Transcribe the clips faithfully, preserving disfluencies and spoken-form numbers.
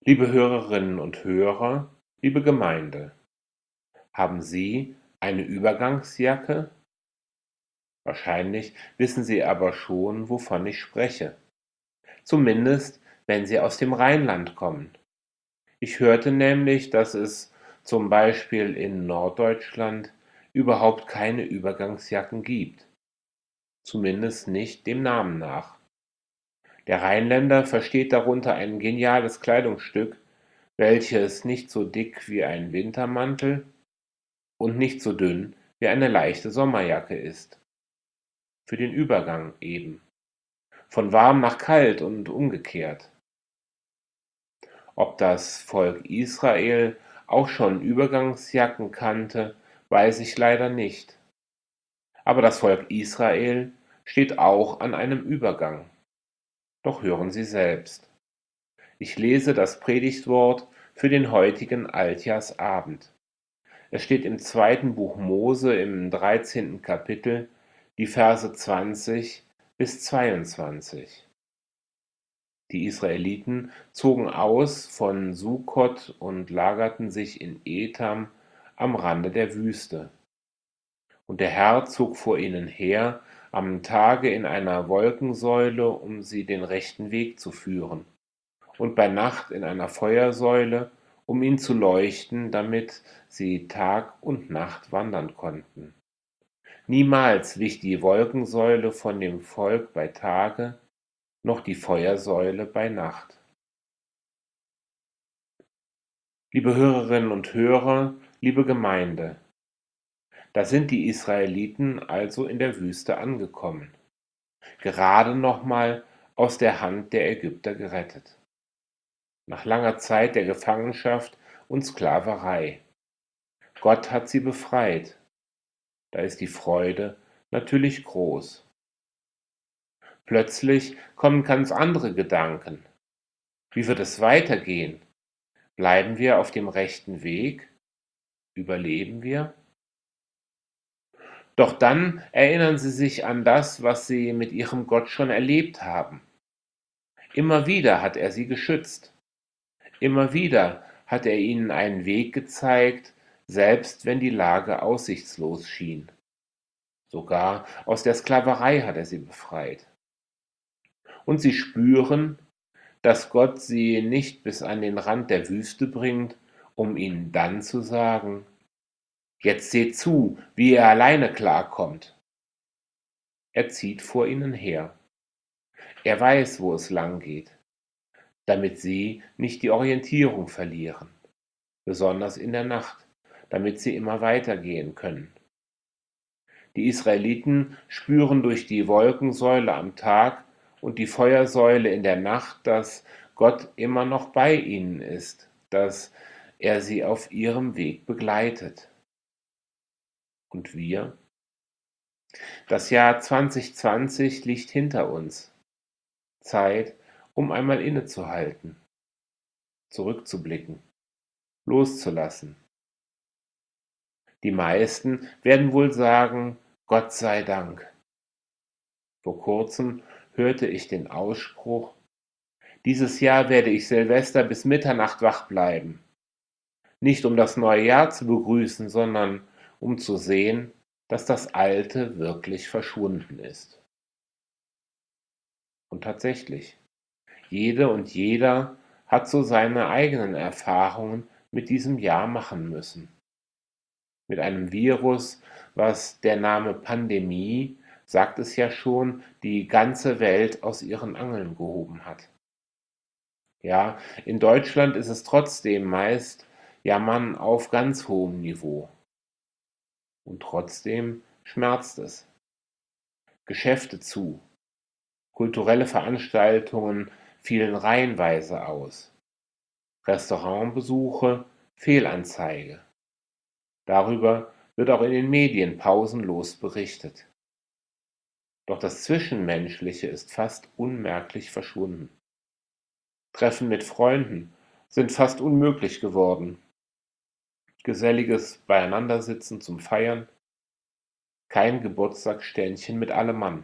Liebe Hörerinnen und Hörer, liebe Gemeinde, haben Sie eine Übergangsjacke? Wahrscheinlich wissen Sie aber schon, wovon ich spreche. Zumindest, wenn Sie aus dem Rheinland kommen. Ich hörte nämlich, dass es zum Beispiel in Norddeutschland überhaupt keine Übergangsjacken gibt. Zumindest nicht dem Namen nach. Der Rheinländer versteht darunter ein geniales Kleidungsstück, welches nicht so dick wie ein Wintermantel und nicht so dünn wie eine leichte Sommerjacke ist. Für den Übergang eben. Von warm nach kalt und umgekehrt. Ob das Volk Israel auch schon Übergangsjacken kannte, weiß ich leider nicht. Aber das Volk Israel steht auch an einem Übergang. Doch hören Sie selbst. Ich lese das Predigtwort für den heutigen Altjahrsabend. Es steht im zweiten Buch Mose im dreizehnten Kapitel, die Verse zwanzig bis zweiundzwanzig. Die Israeliten zogen aus von Sukkot und lagerten sich in Etam am Rande der Wüste. Und der Herr zog vor ihnen her am Tage in einer Wolkensäule, um sie den rechten Weg zu führen, und bei Nacht in einer Feuersäule, um ihnen zu leuchten, damit sie Tag und Nacht wandern konnten. Niemals wich die Wolkensäule von dem Volk bei Tage, noch die Feuersäule bei Nacht. Liebe Hörerinnen und Hörer, liebe Gemeinde, da sind die Israeliten also in der Wüste angekommen, gerade noch mal aus der Hand der Ägypter gerettet. Nach langer Zeit der Gefangenschaft und Sklaverei. Gott hat sie befreit. Da ist die Freude natürlich groß. Plötzlich kommen ganz andere Gedanken. Wie wird es weitergehen? Bleiben wir auf dem rechten Weg? Überleben wir? Doch dann erinnern sie sich an das, was sie mit ihrem Gott schon erlebt haben. Immer wieder hat er sie geschützt. Immer wieder hat er ihnen einen Weg gezeigt, selbst wenn die Lage aussichtslos schien. Sogar aus der Sklaverei hat er sie befreit. Und sie spüren, dass Gott sie nicht bis an den Rand der Wüste bringt, um ihnen dann zu sagen: Jetzt seht zu, wie ihr alleine klarkommt. Er zieht vor ihnen her. Er weiß, wo es lang geht, damit sie nicht die Orientierung verlieren, besonders in der Nacht, damit sie immer weitergehen können. Die Israeliten spüren durch die Wolkensäule am Tag und die Feuersäule in der Nacht, dass Gott immer noch bei ihnen ist, dass er sie auf ihrem Weg begleitet. Und wir? Das Jahr zwanzig zwanzig liegt hinter uns. Zeit, um einmal innezuhalten, zurückzublicken, loszulassen. Die meisten werden wohl sagen: Gott sei Dank. Vor kurzem hörte ich den Ausspruch: Dieses Jahr werde ich Silvester bis Mitternacht wach bleiben. Nicht um das neue Jahr zu begrüßen, sondern um zu sehen, dass das Alte wirklich verschwunden ist. Und tatsächlich, jede und jeder hat so seine eigenen Erfahrungen mit diesem Jahr machen müssen. Mit einem Virus, was der Name Pandemie, sagt es ja schon, die ganze Welt aus ihren Angeln gehoben hat. Ja, in Deutschland ist es trotzdem meist Jammern auf ganz hohem Niveau. Und trotzdem schmerzt es. Geschäfte zu, kulturelle Veranstaltungen fielen reihenweise aus, Restaurantbesuche, Fehlanzeige. Darüber wird auch in den Medien pausenlos berichtet. Doch das Zwischenmenschliche ist fast unmerklich verschwunden. Treffen mit Freunden sind fast unmöglich geworden. Geselliges Beieinandersitzen zum Feiern, kein Geburtstagsständchen mit allem Mann.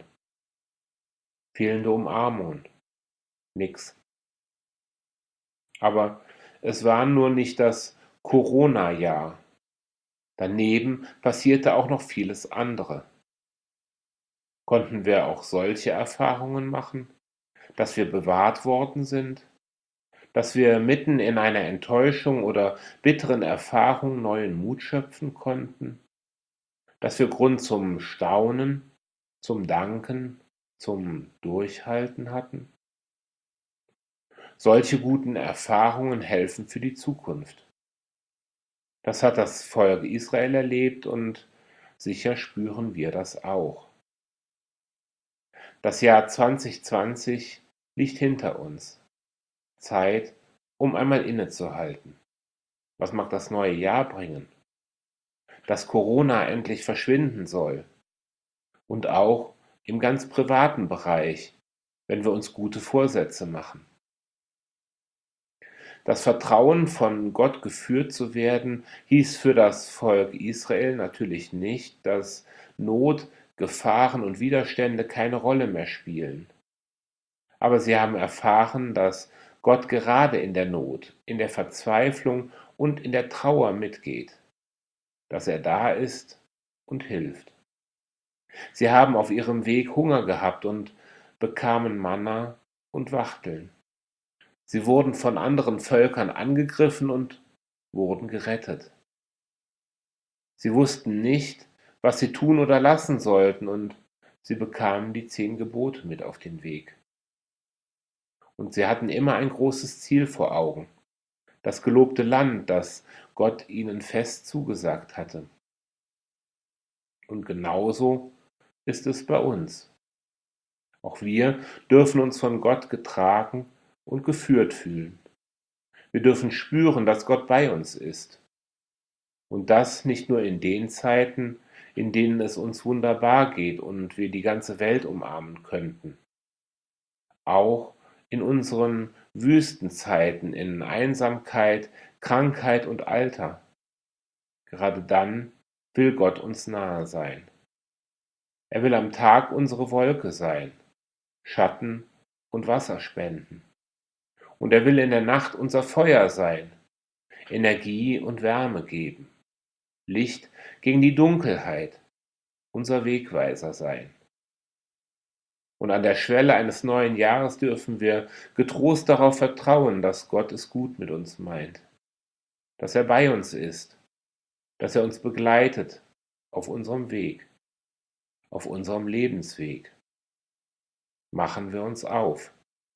Fehlende Umarmungen, nix. Aber Es war nur nicht das Corona-Jahr. Daneben passierte auch noch vieles andere. Konnten wir auch solche Erfahrungen machen, dass wir bewahrt worden sind, dass wir mitten in einer Enttäuschung oder bitteren Erfahrung neuen Mut schöpfen konnten, dass wir Grund zum Staunen, zum Danken, zum Durchhalten hatten? Solche guten Erfahrungen helfen für die Zukunft. Das hat das Volk Israel erlebt und sicher spüren wir das auch. Das Jahr zwanzig zwanzig liegt hinter uns. Zeit, um einmal innezuhalten. Was mag das neue Jahr bringen? Dass Corona endlich verschwinden soll. Und auch im ganz privaten Bereich, wenn wir uns gute Vorsätze machen. Das Vertrauen, von Gott geführt zu werden, hieß für das Volk Israel natürlich nicht, dass Not, Gefahren und Widerstände keine Rolle mehr spielen. Aber sie haben erfahren, dass Gott gerade in der Not, in der Verzweiflung und in der Trauer mitgeht, dass er da ist und hilft. Sie haben auf ihrem Weg Hunger gehabt und bekamen Manna und Wachteln. Sie wurden von anderen Völkern angegriffen und wurden gerettet. Sie wussten nicht, was sie tun oder lassen sollten, und sie bekamen die zehn Gebote mit auf den Weg. Und sie hatten immer ein großes Ziel vor Augen, das gelobte Land, das Gott ihnen fest zugesagt hatte. Und genauso ist es bei uns. Auch wir dürfen uns von Gott getragen und geführt fühlen. Wir dürfen spüren, dass Gott bei uns ist. Und das nicht nur in den Zeiten, in denen es uns wunderbar geht und wir die ganze Welt umarmen könnten. Auch in unseren Wüstenzeiten, in Einsamkeit, Krankheit und Alter. Gerade dann will Gott uns nahe sein. Er will am Tag unsere Wolke sein, Schatten und Wasser spenden. Und er will in der Nacht unser Feuer sein, Energie und Wärme geben, Licht gegen die Dunkelheit, unser Wegweiser sein. Und an der Schwelle eines neuen Jahres dürfen wir getrost darauf vertrauen, dass Gott es gut mit uns meint, dass er bei uns ist, dass er uns begleitet auf unserem Weg, auf unserem Lebensweg. Machen wir uns auf.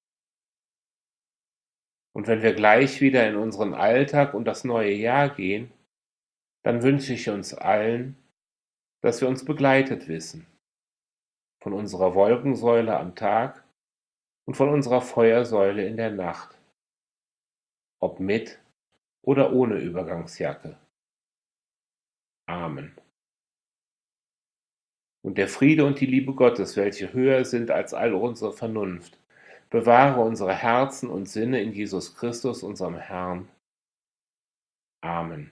Und wenn wir gleich wieder in unseren Alltag und das neue Jahr gehen, dann wünsche ich uns allen, dass wir uns begleitet wissen, von unserer Wolkensäule am Tag und von unserer Feuersäule in der Nacht, ob mit oder ohne Übergangsjacke. Amen. Und der Friede und die Liebe Gottes, welche höher sind als all unsere Vernunft, bewahre unsere Herzen und Sinne in Jesus Christus, unserem Herrn. Amen.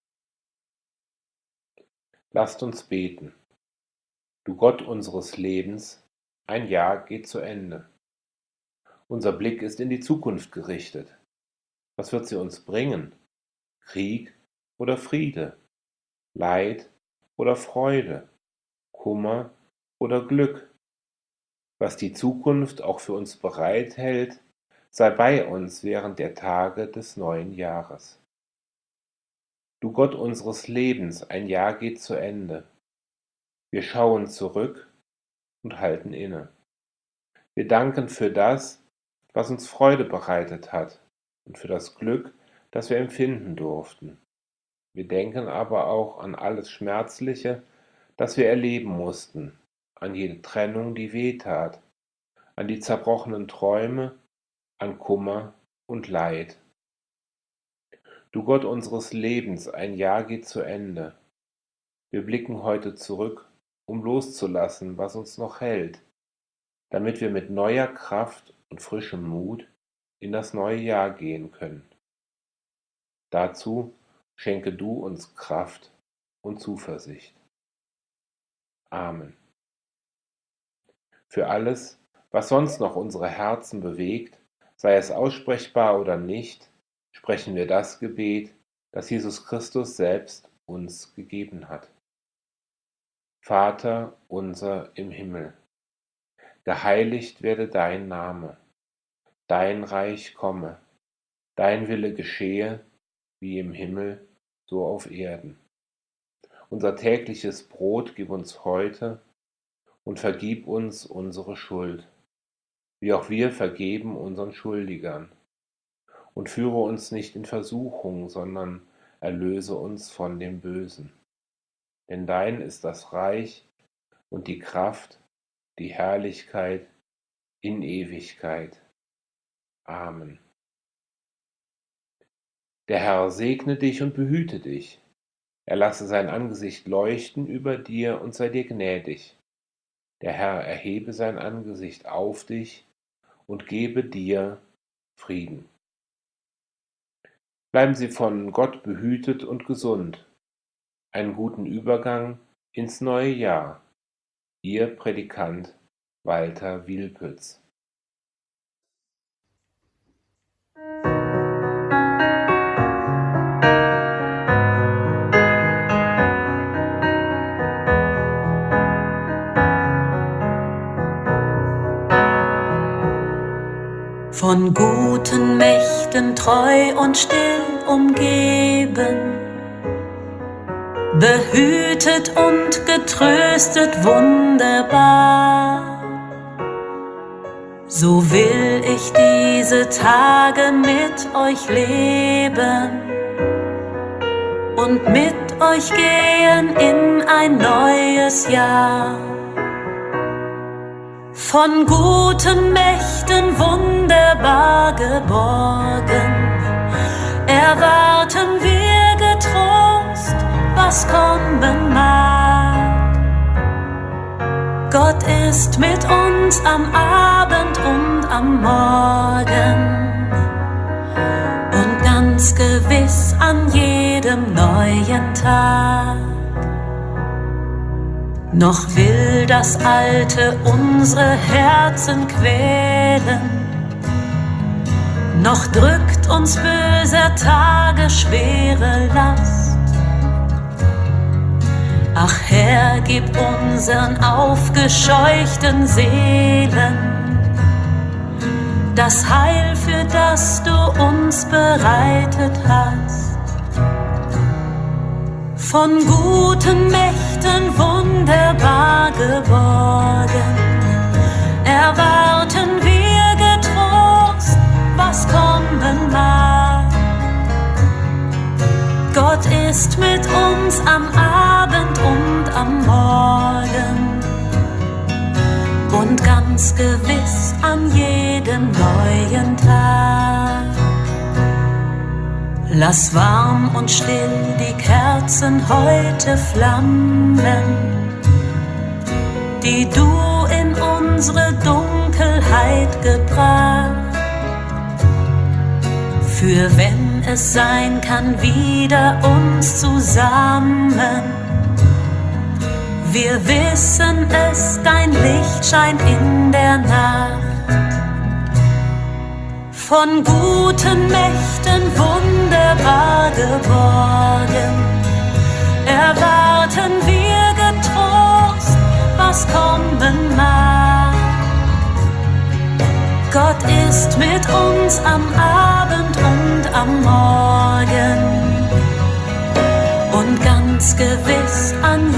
Lasst uns beten. Du Gott unseres Lebens, ein Jahr geht zu Ende. Unser Blick ist in die Zukunft gerichtet. Was wird sie uns bringen? Krieg oder Friede? Leid oder Freude? Kummer oder Glück? Was die Zukunft auch für uns bereithält, sei bei uns während der Tage des neuen Jahres. Du Gott unseres Lebens, ein Jahr geht zu Ende. Wir schauen zurück und halten inne. Wir danken für das, was uns Freude bereitet hat, und für das Glück, das wir empfinden durften. Wir denken aber auch an alles Schmerzliche, das wir erleben mussten, an jede Trennung, die wehtat, an die zerbrochenen Träume, an Kummer und Leid. Du Gott unseres Lebens, ein Jahr geht zu Ende. Wir blicken heute zurück, um loszulassen, was uns noch hält, damit wir mit neuer Kraft und frischem Mut in das neue Jahr gehen können. Dazu schenke du uns Kraft und Zuversicht. Amen. Für alles, was sonst noch unsere Herzen bewegt, sei es aussprechbar oder nicht, sprechen wir das Gebet, das Jesus Christus selbst uns gegeben hat. Vater unser im Himmel, geheiligt werde dein Name, dein Reich komme, dein Wille geschehe, wie im Himmel, so auf Erden. Unser tägliches Brot gib uns heute und vergib uns unsere Schuld, wie auch wir vergeben unseren Schuldigern. Und führe uns nicht in Versuchung, sondern erlöse uns von dem Bösen. Denn dein ist das Reich und die Kraft, die Herrlichkeit in Ewigkeit. Amen. Der Herr segne dich und behüte dich. Er lasse sein Angesicht leuchten über dir und sei dir gnädig. Der Herr erhebe sein Angesicht auf dich und gebe dir Frieden. Bleiben Sie von Gott behütet und gesund. Einen guten Übergang ins neue Jahr. Ihr Predikant Walter Wielpütz. Von guten Mächten treu und still umgeben, behütet und getröstet wunderbar. So will ich diese Tage mit euch leben und mit euch gehen in ein neues Jahr. Von guten Mächten wunderbar geborgen, erwarten wir getrost, was kommen mag. Gott ist mit uns am Abend und am Morgen und ganz gewiss an jedem neuen Tag. Noch will das Alte unsere Herzen quälen, noch drückt uns böser Tage schwere Last. Ach Herr, gib unseren aufgescheuchten Seelen das Heil, für das du uns bereitet hast. Von guten Mächten wunderbar geborgen, erwarten wir getrost, was kommen mag. Gott ist mit uns am Abend und am Morgen und ganz gewiss an jedem neuen Tag. Lass warm und still die Kerzen heute flammen, die du in unsere Dunkelheit gebracht. Für wenn es sein kann, wieder uns zusammen. Wir wissen es, dein Licht scheint in der Nacht. Von guten Mächten wunderbar geborgen, erwarten wir getrost, was kommen mag. Gott ist mit uns am Abend und am Morgen und ganz gewiss an